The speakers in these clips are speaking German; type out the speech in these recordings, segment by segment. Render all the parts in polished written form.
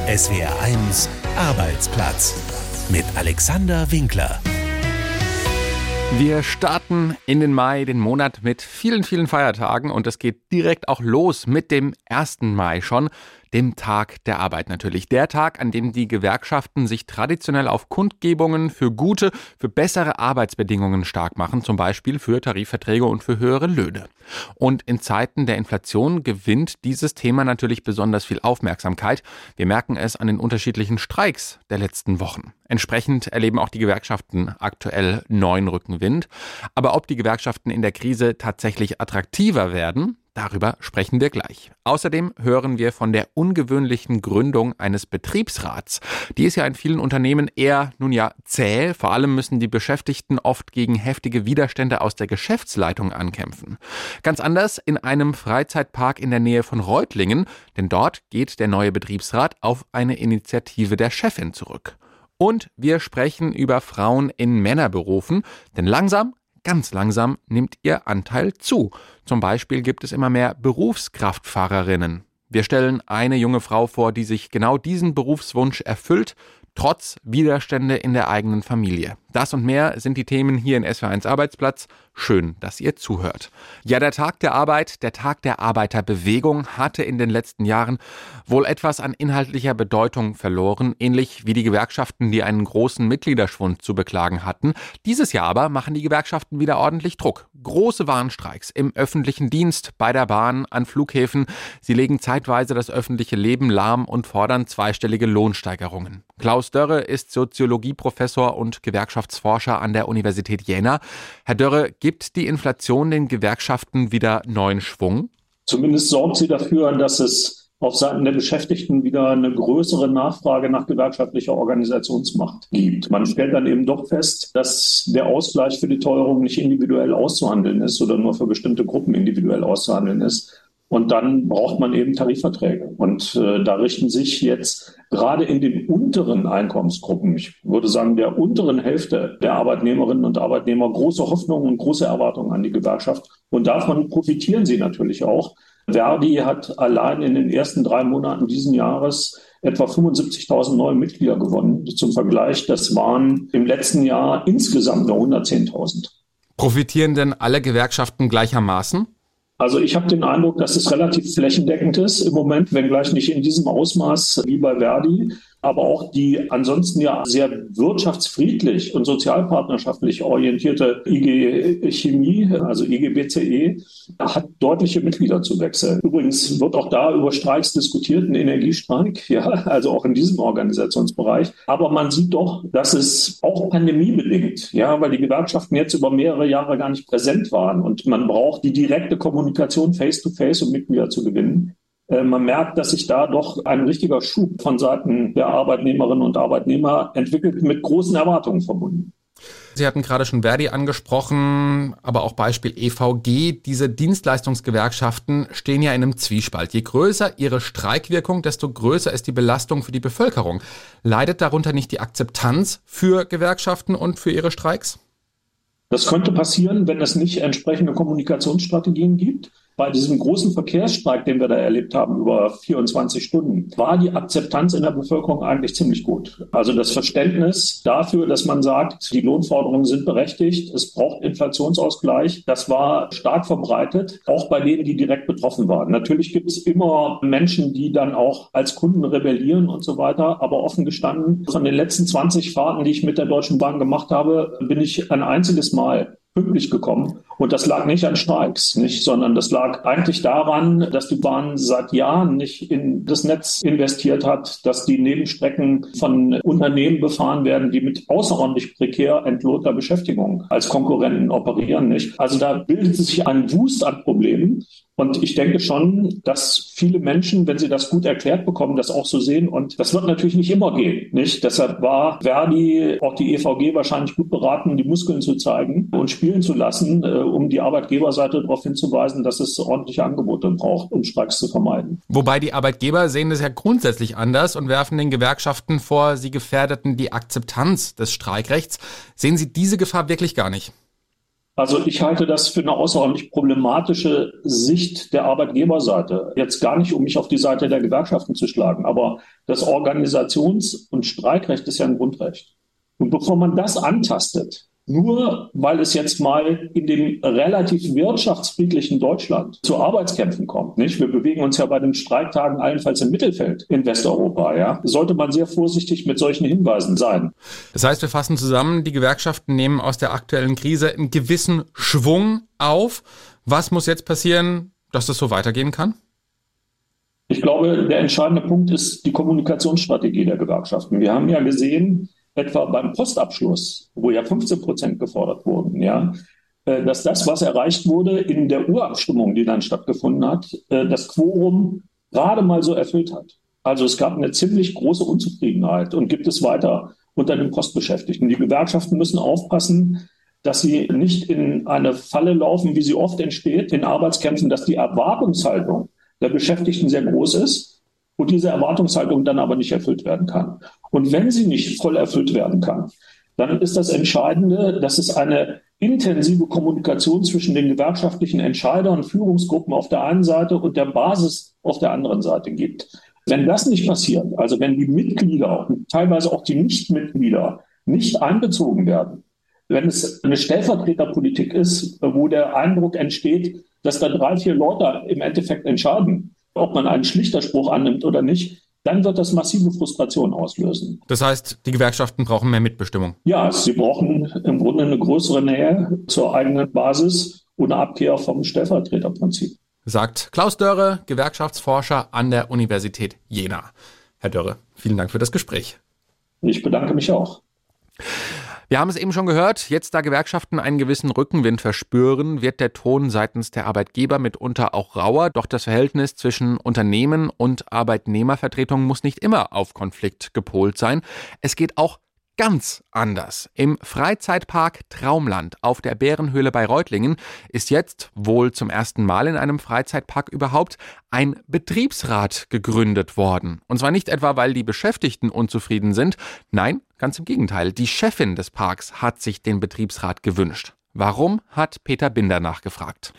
SWR1 Arbeitsplatz mit Alexander Winkler. Wir starten in den Mai, den Monat mit vielen, vielen Feiertagen, und es geht direkt auch los mit dem 1. Mai schon, dem Tag der Arbeit natürlich. Der Tag, an dem die Gewerkschaften sich traditionell auf Kundgebungen für gute, für bessere Arbeitsbedingungen stark machen, zum Beispiel für Tarifverträge und für höhere Löhne. Und in Zeiten der Inflation gewinnt dieses Thema natürlich besonders viel Aufmerksamkeit. Wir merken es an den unterschiedlichen Streiks der letzten Wochen. Entsprechend erleben auch die Gewerkschaften aktuell neuen Rückenwind. Aber ob die Gewerkschaften in der Krise tatsächlich attraktiver werden, darüber sprechen wir gleich. Außerdem hören wir von der ungewöhnlichen Gründung eines Betriebsrats. Die ist ja in vielen Unternehmen eher, zäh. Vor allem müssen die Beschäftigten oft gegen heftige Widerstände aus der Geschäftsleitung ankämpfen. Ganz anders in einem Freizeitpark in der Nähe von Reutlingen, denn dort geht der neue Betriebsrat auf eine Initiative der Chefin zurück. Und wir sprechen über Frauen in Männerberufen, denn ganz langsam nimmt ihr Anteil zu. Zum Beispiel gibt es immer mehr Berufskraftfahrerinnen. Wir stellen eine junge Frau vor, die sich genau diesen Berufswunsch erfüllt, trotz Widerstände in der eigenen Familie. Das und mehr sind die Themen hier in SWR1 Arbeitsplatz. Schön, dass ihr zuhört. Ja, der Tag der Arbeit, der Tag der Arbeiterbewegung hatte in den letzten Jahren wohl etwas an inhaltlicher Bedeutung verloren, ähnlich wie die Gewerkschaften, die einen großen Mitgliederschwund zu beklagen hatten. Dieses Jahr aber machen die Gewerkschaften wieder ordentlich Druck. Große Warnstreiks im öffentlichen Dienst, bei der Bahn, an Flughäfen. Sie legen zeitweise das öffentliche Leben lahm und fordern zweistellige Lohnsteigerungen. Klaus Dörre ist Soziologieprofessor und Gewerkschaftsforscher an der Universität Jena. Herr Dörre, gibt die Inflation den Gewerkschaften wieder neuen Schwung? Zumindest sorgt sie dafür, dass es auf Seiten der Beschäftigten wieder eine größere Nachfrage nach gewerkschaftlicher Organisationsmacht gibt. Man stellt dann eben doch fest, dass der Ausgleich für die Teuerung nicht individuell auszuhandeln ist oder nur für bestimmte Gruppen individuell auszuhandeln ist. Und dann braucht man eben Tarifverträge. Und da richten sich jetzt gerade in den unteren Einkommensgruppen, ich würde sagen der unteren Hälfte der Arbeitnehmerinnen und Arbeitnehmer, große Hoffnungen und große Erwartungen an die Gewerkschaft. Und davon profitieren sie natürlich auch. Verdi hat allein in den ersten 3 Monaten diesen Jahres etwa 75.000 neue Mitglieder gewonnen. Zum Vergleich, das waren im letzten Jahr insgesamt nur 110.000. Profitieren denn alle Gewerkschaften gleichermaßen? Also ich habe den Eindruck, dass es relativ flächendeckend ist im Moment, wenngleich nicht in diesem Ausmaß wie bei Verdi. Aber auch die ansonsten ja sehr wirtschaftsfriedlich und sozialpartnerschaftlich orientierte IG Chemie, also IG BCE, hat deutliche Mitgliederzuwächse. Übrigens wird auch da über Streiks diskutiert, ein Energiestreik, ja, also auch in diesem Organisationsbereich. Aber man sieht doch, dass es auch pandemiebedingt, ja, weil die Gewerkschaften jetzt über mehrere Jahre gar nicht präsent waren und man braucht die direkte Kommunikation face-to-face, um Mitglieder zu gewinnen. Man merkt, dass sich da doch ein richtiger Schub von Seiten der Arbeitnehmerinnen und Arbeitnehmer entwickelt, mit großen Erwartungen verbunden. Sie hatten gerade schon Verdi angesprochen, aber auch Beispiel EVG. Diese Dienstleistungsgewerkschaften stehen ja in einem Zwiespalt. Je größer ihre Streikwirkung, desto größer ist die Belastung für die Bevölkerung. Leidet darunter nicht die Akzeptanz für Gewerkschaften und für ihre Streiks? Das könnte passieren, wenn es nicht entsprechende Kommunikationsstrategien gibt. Bei diesem großen Verkehrsstreik, den wir da erlebt haben, über 24 Stunden, war die Akzeptanz in der Bevölkerung eigentlich ziemlich gut. Also das Verständnis dafür, dass man sagt, die Lohnforderungen sind berechtigt, es braucht Inflationsausgleich, das war stark verbreitet, auch bei denen, die direkt betroffen waren. Natürlich gibt es immer Menschen, die dann auch als Kunden rebellieren und so weiter, aber offen gestanden, von den letzten 20 Fahrten, die ich mit der Deutschen Bahn gemacht habe, bin ich ein einziges Mal pünktlich gekommen. Und das lag nicht an Streiks, sondern das lag eigentlich daran, dass die Bahn seit Jahren nicht in das Netz investiert hat, dass die Nebenstrecken von Unternehmen befahren werden, die mit außerordentlich prekär entlohnter Beschäftigung als Konkurrenten operieren. Also da bildet sich ein Wust an Problemen. Und ich denke schon, dass viele Menschen, wenn sie das gut erklärt bekommen, das auch so sehen. Und das wird natürlich nicht immer gehen. Deshalb war Verdi, auch die EVG wahrscheinlich gut beraten, die Muskeln zu zeigen und spielen zu lassen, um die Arbeitgeberseite darauf hinzuweisen, dass es ordentliche Angebote braucht, um Streiks zu vermeiden. Wobei die Arbeitgeber sehen das ja grundsätzlich anders und werfen den Gewerkschaften vor, sie gefährdeten die Akzeptanz des Streikrechts. Sehen Sie diese Gefahr wirklich gar nicht? Also ich halte das für eine außerordentlich problematische Sicht der Arbeitgeberseite. Jetzt gar nicht, um mich auf die Seite der Gewerkschaften zu schlagen, aber das Organisations- und Streikrecht ist ja ein Grundrecht. Und bevor man das antastet, nur weil es jetzt mal in dem relativ wirtschaftsfriedlichen Deutschland zu Arbeitskämpfen kommt, nicht? Wir bewegen uns ja bei den Streiktagen allenfalls im Mittelfeld in Westeuropa, ja, sollte man sehr vorsichtig mit solchen Hinweisen sein. Das heißt, wir fassen zusammen, die Gewerkschaften nehmen aus der aktuellen Krise einen gewissen Schwung auf. Was muss jetzt passieren, dass das so weitergehen kann? Ich glaube, der entscheidende Punkt ist die Kommunikationsstrategie der Gewerkschaften. Wir haben ja gesehen, etwa beim Postabschluss, wo ja 15% gefordert wurden, ja, dass das, was erreicht wurde in der Urabstimmung, die dann stattgefunden hat, das Quorum gerade mal so erfüllt hat. Also es gab eine ziemlich große Unzufriedenheit und gibt es weiter unter den Postbeschäftigten. Die Gewerkschaften müssen aufpassen, dass sie nicht in eine Falle laufen, wie sie oft entsteht in Arbeitskämpfen, dass die Erwartungshaltung der Beschäftigten sehr groß ist und diese Erwartungshaltung dann aber nicht erfüllt werden kann. Und wenn sie nicht voll erfüllt werden kann, dann ist das Entscheidende, dass es eine intensive Kommunikation zwischen den gewerkschaftlichen Entscheidern, Führungsgruppen auf der einen Seite und der Basis auf der anderen Seite gibt. Wenn das nicht passiert, also wenn die Mitglieder und teilweise auch die Nichtmitglieder nicht einbezogen werden, wenn es eine Stellvertreterpolitik ist, wo der Eindruck entsteht, dass da 3, 4 Leute im Endeffekt entscheiden, ob man einen Schlichterspruch annimmt oder nicht, dann wird das massive Frustration auslösen. Das heißt, die Gewerkschaften brauchen mehr Mitbestimmung? Ja, sie brauchen im Grunde eine größere Nähe zur eigenen Basis und eine Abkehr vom Stellvertreterprinzip. Sagt Klaus Dörre, Gewerkschaftsforscher an der Universität Jena. Herr Dörre, vielen Dank für das Gespräch. Ich bedanke mich auch. Wir haben es eben schon gehört, jetzt da Gewerkschaften einen gewissen Rückenwind verspüren, wird der Ton seitens der Arbeitgeber mitunter auch rauer. Doch das Verhältnis zwischen Unternehmen und Arbeitnehmervertretung muss nicht immer auf Konflikt gepolt sein. Es geht auch ganz anders. Im Freizeitpark Traumland auf der Bärenhöhle bei Reutlingen ist jetzt, wohl zum ersten Mal in einem Freizeitpark überhaupt, ein Betriebsrat gegründet worden. Und zwar nicht etwa, weil die Beschäftigten unzufrieden sind. Nein, ganz im Gegenteil. Die Chefin des Parks hat sich den Betriebsrat gewünscht. Warum, hat Peter Binder nachgefragt.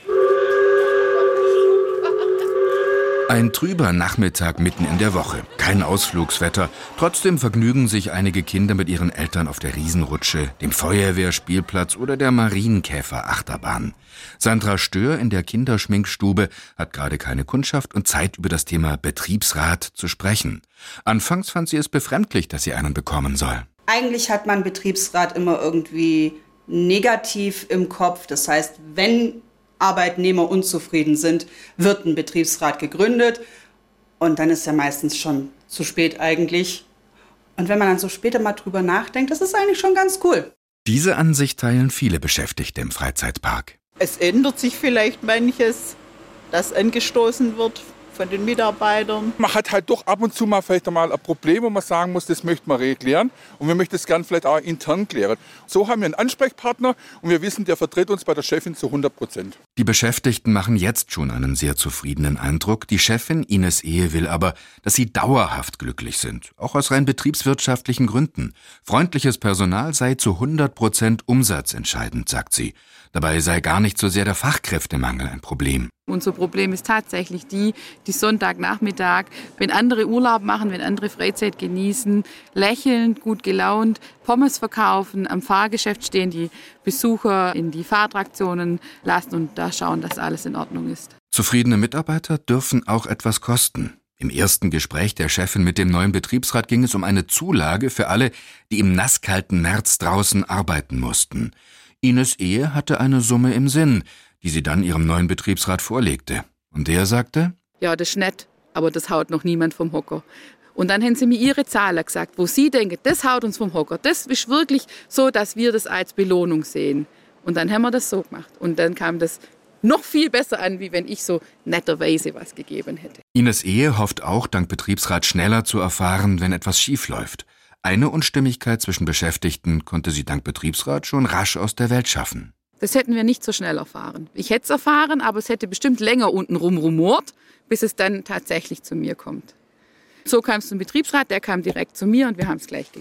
Ein trüber Nachmittag mitten in der Woche. Kein Ausflugswetter. Trotzdem vergnügen sich einige Kinder mit ihren Eltern auf der Riesenrutsche, dem Feuerwehrspielplatz oder der Marienkäfer-Achterbahn. Sandra Stör in der Kinderschminkstube hat gerade keine Kundschaft und Zeit, über das Thema Betriebsrat zu sprechen. Anfangs fand sie es befremdlich, dass sie einen bekommen soll. Eigentlich hat man Betriebsrat immer irgendwie negativ im Kopf. Das heißt, wenn Arbeitnehmer unzufrieden sind, wird ein Betriebsrat gegründet und dann ist ja meistens schon zu spät eigentlich. Und wenn man dann so später mal drüber nachdenkt, das ist eigentlich schon ganz cool. Diese Ansicht teilen viele Beschäftigte im Freizeitpark. Es ändert sich vielleicht manches, das angestoßen wird von den Mitarbeitern. Man hat halt doch ab und zu mal vielleicht einmal ein Problem, wo man sagen muss, das möchte man klären und wir möchten es gerne vielleicht auch intern klären. So haben wir einen Ansprechpartner und wir wissen, der vertritt uns bei der Chefin zu 100%. Die Beschäftigten machen jetzt schon einen sehr zufriedenen Eindruck. Die Chefin Ines Ehe will aber, dass sie dauerhaft glücklich sind, auch aus rein betriebswirtschaftlichen Gründen. Freundliches Personal sei zu 100% umsatzentscheidend, sagt sie. Dabei sei gar nicht so sehr der Fachkräftemangel ein Problem. Unser Problem ist tatsächlich die Sonntagnachmittag, wenn andere Urlaub machen, wenn andere Freizeit genießen, lächelnd, gut gelaunt, Pommes verkaufen, am Fahrgeschäft stehen, die Besucher in die Fahrtraktionen lassen und da schauen, dass alles in Ordnung ist. Zufriedene Mitarbeiter dürfen auch etwas kosten. Im ersten Gespräch der Chefin mit dem neuen Betriebsrat ging es um eine Zulage für alle, die im nasskalten März draußen arbeiten mussten. Ines Ehe hatte eine Summe im Sinn, die sie dann ihrem neuen Betriebsrat vorlegte. Und der sagte: Ja, das ist nett, aber das haut noch niemand vom Hocker. Und dann haben sie mir ihre Zahlen gesagt, wo sie denken, das haut uns vom Hocker. Das ist wirklich so, dass wir das als Belohnung sehen. Und dann haben wir das so gemacht. Und dann kam das noch viel besser an, wie wenn ich so netterweise was gegeben hätte. Ines Ehe hofft auch, dank Betriebsrat schneller zu erfahren, wenn etwas schief läuft. Eine Unstimmigkeit zwischen Beschäftigten konnte sie dank Betriebsrat schon rasch aus der Welt schaffen. Das hätten wir nicht so schnell erfahren. Ich hätte es erfahren, aber es hätte bestimmt länger untenrum rumort, bis es dann tatsächlich zu mir kommt. So kam es zum Betriebsrat, der kam direkt zu mir und wir haben es gleich gelöst.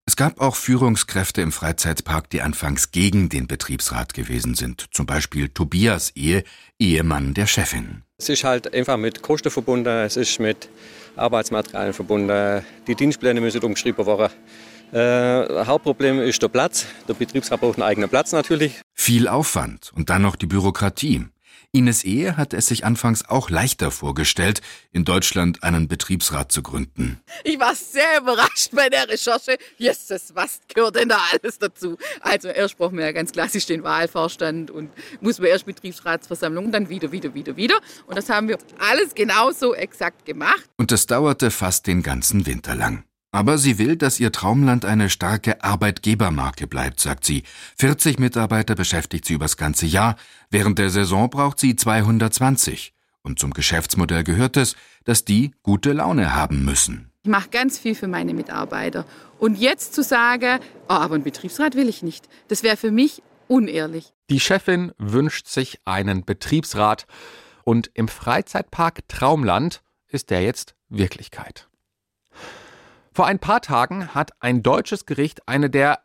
Es gab auch Führungskräfte im Freizeitpark, die anfangs gegen den Betriebsrat gewesen sind. Zum Beispiel Tobias Ehemann der Chefin. Es ist halt einfach mit Kosten verbunden, es ist mit Arbeitsmaterialien verbunden. Die Dienstpläne müssen umgeschrieben werden. Hauptproblem ist der Platz. Der Betriebsrat braucht einen eigenen Platz natürlich. Viel Aufwand und dann noch die Bürokratie. Ines Ehe hat es sich anfangs auch leichter vorgestellt, in Deutschland einen Betriebsrat zu gründen. Ich war sehr überrascht bei der Recherche. Jesus, was gehört denn da alles dazu? Also erst brauchen wir ja ganz klassisch den Wahlvorstand und muss man erst Betriebsratsversammlung, dann wieder. Und das haben wir alles genauso exakt gemacht. Und das dauerte fast den ganzen Winter lang. Aber sie will, dass ihr Traumland eine starke Arbeitgebermarke bleibt, sagt sie. 40 Mitarbeiter beschäftigt sie übers ganze Jahr. Während der Saison braucht sie 220. Und zum Geschäftsmodell gehört es, dass die gute Laune haben müssen. Ich mache ganz viel für meine Mitarbeiter. Und jetzt zu sagen, aber einen Betriebsrat will ich nicht, das wäre für mich unehrlich. Die Chefin wünscht sich einen Betriebsrat. Und im Freizeitpark Traumland ist der jetzt Wirklichkeit. Vor ein paar Tagen hat ein deutsches Gericht eine der,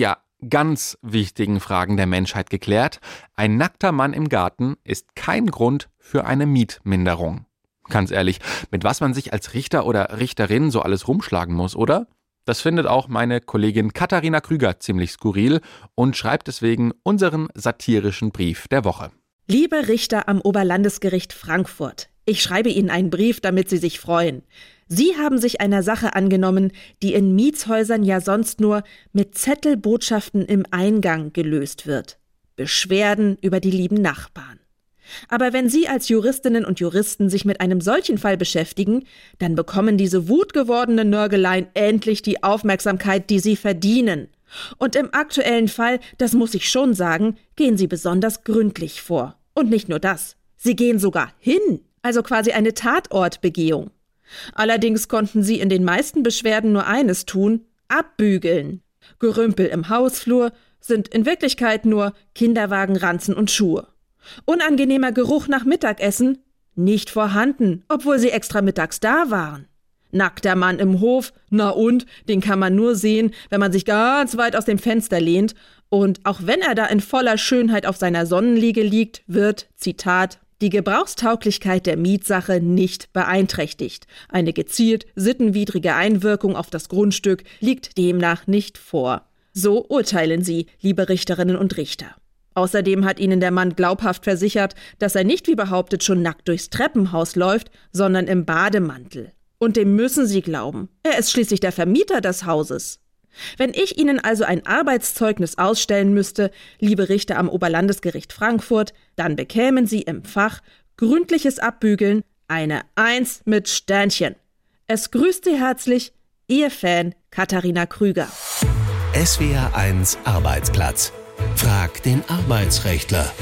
ganz wichtigen Fragen der Menschheit geklärt. Ein nackter Mann im Garten ist kein Grund für eine Mietminderung. Ganz ehrlich, mit was man sich als Richter oder Richterin so alles rumschlagen muss, oder? Das findet auch meine Kollegin Katharina Krüger ziemlich skurril und schreibt deswegen unseren satirischen Brief der Woche. Liebe Richter am Oberlandesgericht Frankfurt, ich schreibe Ihnen einen Brief, damit Sie sich freuen. Sie haben sich einer Sache angenommen, die in Mietshäusern ja sonst nur mit Zettelbotschaften im Eingang gelöst wird. Beschwerden über die lieben Nachbarn. Aber wenn Sie als Juristinnen und Juristen sich mit einem solchen Fall beschäftigen, dann bekommen diese wutgewordenen Nörgeleien endlich die Aufmerksamkeit, die sie verdienen. Und im aktuellen Fall, das muss ich schon sagen, gehen Sie besonders gründlich vor. Und nicht nur das, Sie gehen sogar hin, also quasi eine Tatortbegehung. Allerdings konnten sie in den meisten Beschwerden nur eines tun: abbügeln. Gerümpel im Hausflur sind in Wirklichkeit nur Kinderwagen, Ranzen und Schuhe. Unangenehmer Geruch nach Mittagessen? Nicht vorhanden, obwohl sie extra mittags da waren. Nackter Mann im Hof? Na und? Den kann man nur sehen, wenn man sich ganz weit aus dem Fenster lehnt. Und auch wenn er da in voller Schönheit auf seiner Sonnenliege liegt, wird, Zitat, die Gebrauchstauglichkeit der Mietsache nicht beeinträchtigt. Eine gezielt sittenwidrige Einwirkung auf das Grundstück liegt demnach nicht vor. So urteilen Sie, liebe Richterinnen und Richter. Außerdem hat Ihnen der Mann glaubhaft versichert, dass er nicht wie behauptet schon nackt durchs Treppenhaus läuft, sondern im Bademantel. Und dem müssen Sie glauben. Er ist schließlich der Vermieter des Hauses. Wenn ich Ihnen also ein Arbeitszeugnis ausstellen müsste, liebe Richter am Oberlandesgericht Frankfurt, dann bekämen Sie im Fach gründliches Abbügeln eine 1 mit Sternchen. Es grüßt Sie herzlich, Ihr Fan Katharina Krüger. SWR1 Arbeitsplatz. Frag den Arbeitsrechtler.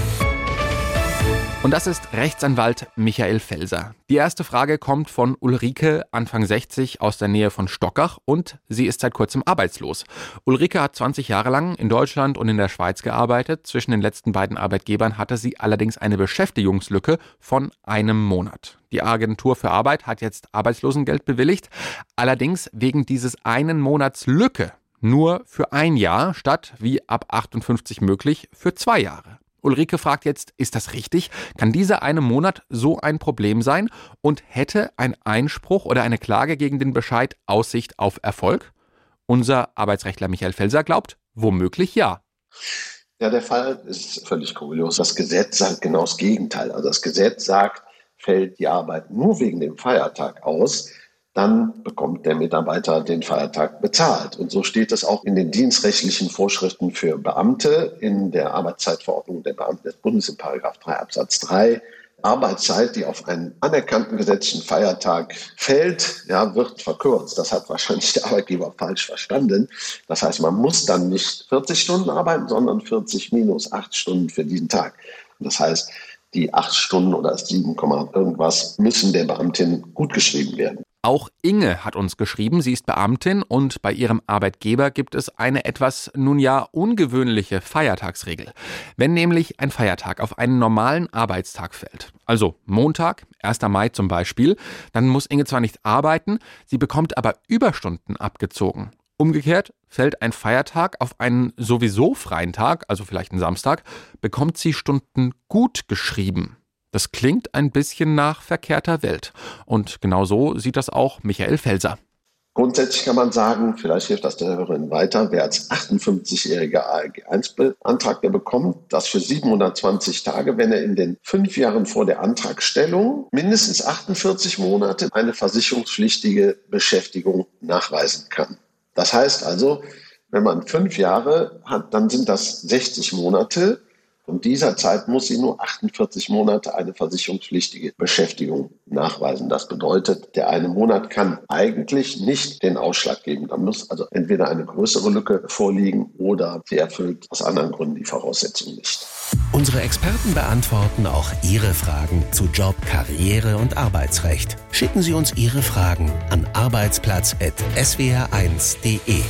Und das ist Rechtsanwalt Michael Felser. Die erste Frage kommt von Ulrike, Anfang 60, aus der Nähe von Stockach, und sie ist seit kurzem arbeitslos. Ulrike hat 20 Jahre lang in Deutschland und in der Schweiz gearbeitet. Zwischen den letzten beiden Arbeitgebern hatte sie allerdings eine Beschäftigungslücke von einem Monat. Die Agentur für Arbeit hat jetzt Arbeitslosengeld bewilligt, allerdings wegen dieses einen Monats Lücke nur für ein Jahr statt, wie ab 58 möglich, für 2 Jahre. Ulrike fragt jetzt, ist das richtig? Kann dieser eine Monat so ein Problem sein? Und hätte ein Einspruch oder eine Klage gegen den Bescheid Aussicht auf Erfolg? Unser Arbeitsrechtler Michael Felser glaubt, womöglich ja. Ja, der Fall ist völlig kurios. Das Gesetz sagt genau das Gegenteil. Also das Gesetz sagt, fällt die Arbeit nur wegen dem Feiertag aus, dann bekommt der Mitarbeiter den Feiertag bezahlt. Und so steht es auch in den dienstrechtlichen Vorschriften für Beamte in der Arbeitszeitverordnung der Beamten des Bundes in § 3 Absatz 3. Arbeitszeit, die auf einen anerkannten gesetzlichen Feiertag fällt, wird verkürzt. Das hat wahrscheinlich der Arbeitgeber falsch verstanden. Das heißt, man muss dann nicht 40 Stunden arbeiten, sondern 40 minus 8 Stunden für diesen Tag. Und das heißt, die 8 Stunden oder 7, irgendwas müssen der Beamtin gutgeschrieben werden. Auch Inge hat uns geschrieben, sie ist Beamtin und bei ihrem Arbeitgeber gibt es eine etwas, ungewöhnliche Feiertagsregel. Wenn nämlich ein Feiertag auf einen normalen Arbeitstag fällt, also Montag, 1. Mai zum Beispiel, dann muss Inge zwar nicht arbeiten, sie bekommt aber Überstunden abgezogen. Umgekehrt fällt ein Feiertag auf einen sowieso freien Tag, also vielleicht einen Samstag, bekommt sie Stunden gut geschrieben. Das klingt ein bisschen nach verkehrter Welt. Und genau so sieht das auch Michael Felser. Grundsätzlich kann man sagen, vielleicht hilft das der Hörerin weiter, wer als 58-jähriger ALG-1 beantragt, bekommt das für 720 Tage, wenn er in den 5 Jahren vor der Antragstellung mindestens 48 Monate eine versicherungspflichtige Beschäftigung nachweisen kann. Das heißt also, wenn man 5 Jahre hat, dann sind das 60 Monate. Und dieser Zeit muss sie nur 48 Monate eine versicherungspflichtige Beschäftigung nachweisen. Das bedeutet, der eine Monat kann eigentlich nicht den Ausschlag geben. Da muss also entweder eine größere Lücke vorliegen oder sie erfüllt aus anderen Gründen die Voraussetzung nicht. Unsere Experten beantworten auch Ihre Fragen zu Job, Karriere und Arbeitsrecht. Schicken Sie uns Ihre Fragen an arbeitsplatz@swr1.de.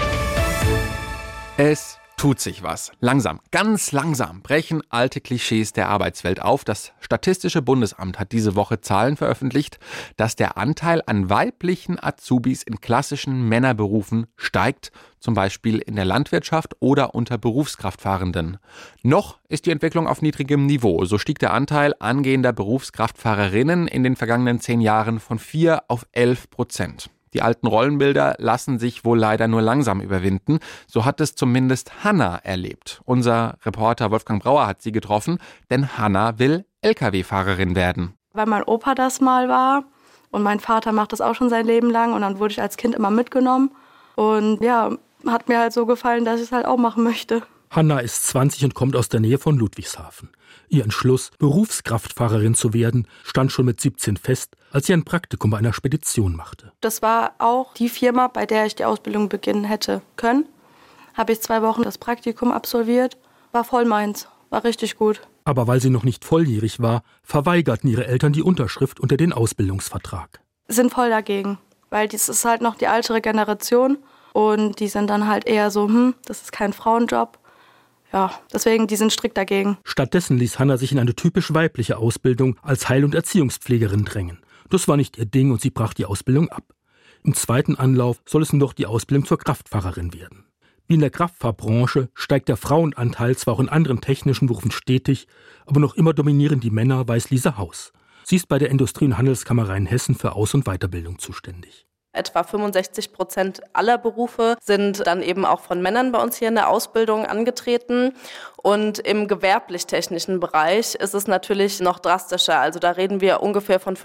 Es tut sich was. Langsam, ganz langsam brechen alte Klischees der Arbeitswelt auf. Das Statistische Bundesamt hat diese Woche Zahlen veröffentlicht, dass der Anteil an weiblichen Azubis in klassischen Männerberufen steigt, zum Beispiel in der Landwirtschaft oder unter Berufskraftfahrenden. Noch ist die Entwicklung auf niedrigem Niveau. So stieg der Anteil angehender Berufskraftfahrerinnen in den vergangenen 10 Jahren von 4 auf 11%. Die alten Rollenbilder lassen sich wohl leider nur langsam überwinden. So hat es zumindest Hanna erlebt. Unser Reporter Wolfgang Brauer hat sie getroffen, denn Hanna will Lkw-Fahrerin werden. Weil mein Opa das mal war und mein Vater macht das auch schon sein Leben lang und dann wurde ich als Kind immer mitgenommen. Und ja, hat mir halt so gefallen, dass ich es halt auch machen möchte. Hanna ist 20 und kommt aus der Nähe von Ludwigshafen. Ihr Entschluss, Berufskraftfahrerin zu werden, stand schon mit 17 fest, als sie ein Praktikum bei einer Spedition machte. Das war auch die Firma, bei der ich die Ausbildung beginnen hätte können. Habe ich 2 Wochen das Praktikum absolviert, war voll meins, war richtig gut. Aber weil sie noch nicht volljährig war, verweigerten ihre Eltern die Unterschrift unter den Ausbildungsvertrag. Sind voll dagegen, weil dies ist halt noch die ältere Generation und die sind dann halt eher so, das ist kein Frauenjob. Ja, deswegen, die sind strikt dagegen. Stattdessen ließ Hanna sich in eine typisch weibliche Ausbildung als Heil- und Erziehungspflegerin drängen. Das war nicht ihr Ding und sie brach die Ausbildung ab. Im zweiten Anlauf soll es nun doch die Ausbildung zur Kraftfahrerin werden. Wie in der Kraftfahrbranche steigt der Frauenanteil zwar auch in anderen technischen Berufen stetig, aber noch immer dominieren die Männer, weiß Lisa Haus. Sie ist bei der Industrie- und Handelskammer Rheinhessen für Aus- und Weiterbildung zuständig. Etwa 65% aller Berufe sind dann eben auch von Männern bei uns hier in der Ausbildung angetreten. Und im gewerblich-technischen Bereich ist es natürlich noch drastischer. Also da reden wir ungefähr von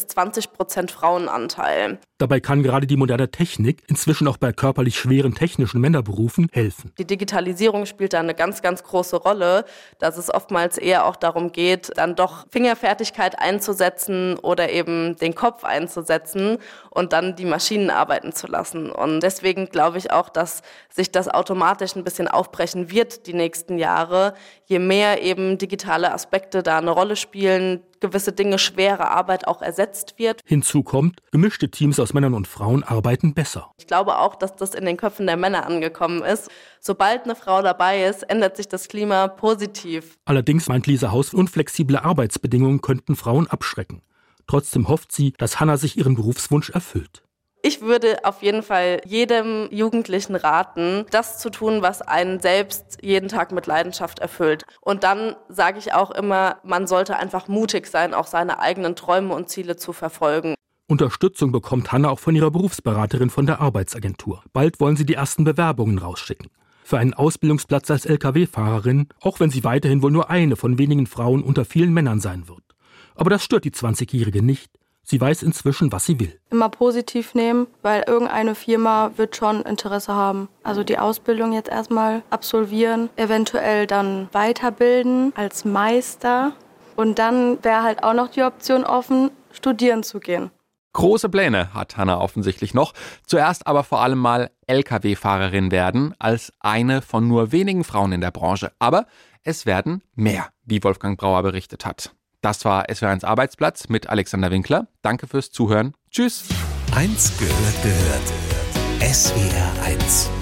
15-20% Frauenanteil. Dabei kann gerade die moderne Technik, inzwischen auch bei körperlich schweren technischen Männerberufen, helfen. Die Digitalisierung spielt da eine ganz, ganz große Rolle, dass es oftmals eher auch darum geht, dann doch Fingerfertigkeit einzusetzen oder eben den Kopf einzusetzen und dann die Maschinen arbeiten zu lassen. Und deswegen glaube ich auch, dass sich das automatisch ein bisschen aufbrechen wird die nächsten Jahre, je mehr eben digitale Aspekte da eine Rolle spielen, gewisse Dinge, schwere Arbeit auch ersetzt wird. Hinzu kommt, gemischte Teams aus Männern und Frauen arbeiten besser. Ich glaube auch, dass das in den Köpfen der Männer angekommen ist. Sobald eine Frau dabei ist, ändert sich das Klima positiv. Allerdings meint Lisa Haus, unflexible Arbeitsbedingungen könnten Frauen abschrecken. Trotzdem hofft sie, dass Hanna sich ihren Berufswunsch erfüllt. Ich würde auf jeden Fall jedem Jugendlichen raten, das zu tun, was einen selbst jeden Tag mit Leidenschaft erfüllt. Und dann sage ich auch immer, man sollte einfach mutig sein, auch seine eigenen Träume und Ziele zu verfolgen. Unterstützung bekommt Hanna auch von ihrer Berufsberaterin von der Arbeitsagentur. Bald wollen sie die ersten Bewerbungen rausschicken. Für einen Ausbildungsplatz als Lkw-Fahrerin, auch wenn sie weiterhin wohl nur eine von wenigen Frauen unter vielen Männern sein wird. Aber das stört die 20-Jährige nicht. Sie weiß inzwischen, was sie will. Immer positiv nehmen, weil irgendeine Firma wird schon Interesse haben. Also die Ausbildung jetzt erstmal absolvieren, eventuell dann weiterbilden als Meister. Und dann wäre halt auch noch die Option offen, studieren zu gehen. Große Pläne hat Hanna offensichtlich noch. Zuerst aber vor allem mal Lkw-Fahrerin werden, als eine von nur wenigen Frauen in der Branche. Aber es werden mehr, wie Wolfgang Brauer berichtet hat. Das war SWR1 Arbeitsplatz mit Alexander Winkler. Danke fürs Zuhören. Tschüss. 1 gehört. SWR1